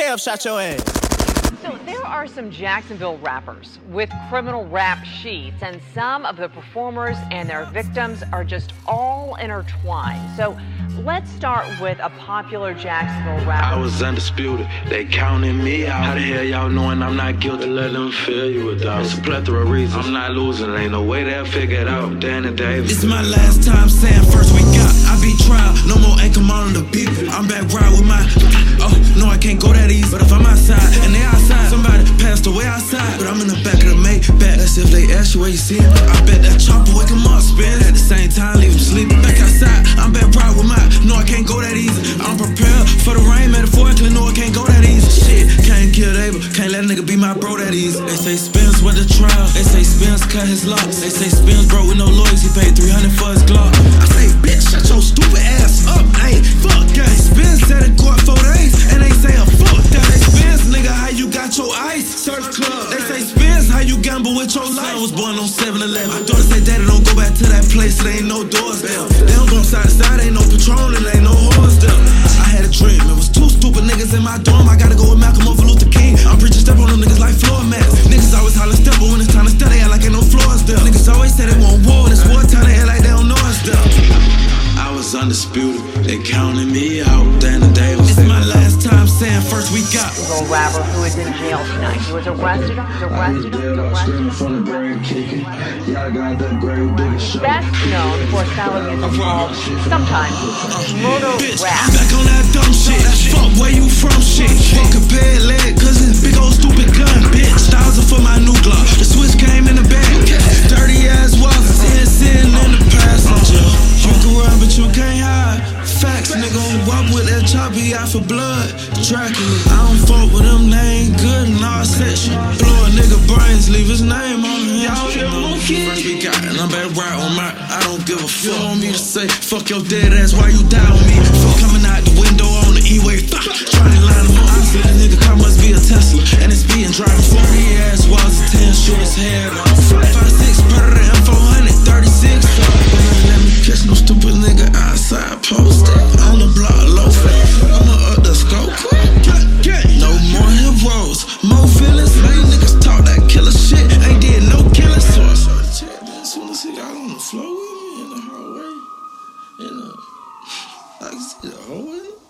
Kev shot your ass. So there are some Jacksonville rappers with criminal rap sheets, and some of the performers and their victims are just all intertwined. So let's start with a popular Jacksonville rapper. I was undisputed, they counting me out. How the hell y'all knowing I'm not guilty? Let them fill you with doubt. It's a plethora of reasons. I'm not losing, ain't no way they'll figure it out. Danny Davis. This is my last time saying first we got. I be trial, no more anchor on the beat. I'm back ride with my, no I can't go that easy. But if I'm outside and they outside, somebody passed away outside. But I'm in the back of the Maybach. That's if they ask you where you see it. I bet that chopper wake him up, spin. At the same time, leave him sleeping. Back outside, I'm back ride with my, no I can't go that easy. I'm prepared for the rain, metaphorically, no I can't go that easy. Shit, can't kill Abel, can't let a nigga be my bro that easy. They say Spence went to trial, they say Spence cut his locks. They say Spence broke with no lawyers, he paid 300 for his Glock. I say, bitch, shut your stupid ass up, ayy, fuck that. Spence sat in court 4 days, and they say, fuck that. They Spence, nigga, how you got your ice? Surf club. They say Spence, how you gamble with your life? I was born on 7-11. My daughter say, daddy, don't go back to that place, there ain't no doors there. They don't go side to side, ain't no Patron, and ain't no horse there. I had a dream, it was 2 stupid niggas in my dorm. I gotta go with Malcolm over Luther King. I'm preaching step on them niggas like floor mats. Niggas always holler step, but when it's time to step, they act like ain't no floors there. Niggas always say they want war, and it's wartime, they act like they don't know us there. I was undisputed, they counting me out. Danny Davis. This is my last time saying first we got. Jacksonville rapper who is in jail tonight. He was arrested. Best known for selling his involved, sometimes murder rap. Back on that dumb shit. Fuck where you from shit. Fuck a pad leg, cause it's big old stupid gun, bitch. 1,000 for my new Glock. The switch came in the bag. Dirty ass walk, sitting in the passenger. You can run, but you can't hide. Facts, nigga, walk with that chop, he out for blood. Dracula, I don't fuck with them, they ain't good in our section. Blow a nigga brains, leave his name on the first we got, and I'm back right on my, I don't give a fuck. You want me to say, fuck your dead ass, why you die on me? Fuck coming out the window on the E-way, trying to line him up. I said, that nigga car must be a Tesla, and it's being driving 40 ass walls of 10, shoot his head off. 5.56, Predator M400, 36. Let me catch no stupid nigga outside posted. On the block, low fat, I'ma up the scope. No more heroes, more feelings. Lame niggas talk that killer shit, ain't did no killing. So I started chatting as soon as he got on the floor with me in the hallway. I can see the hallway.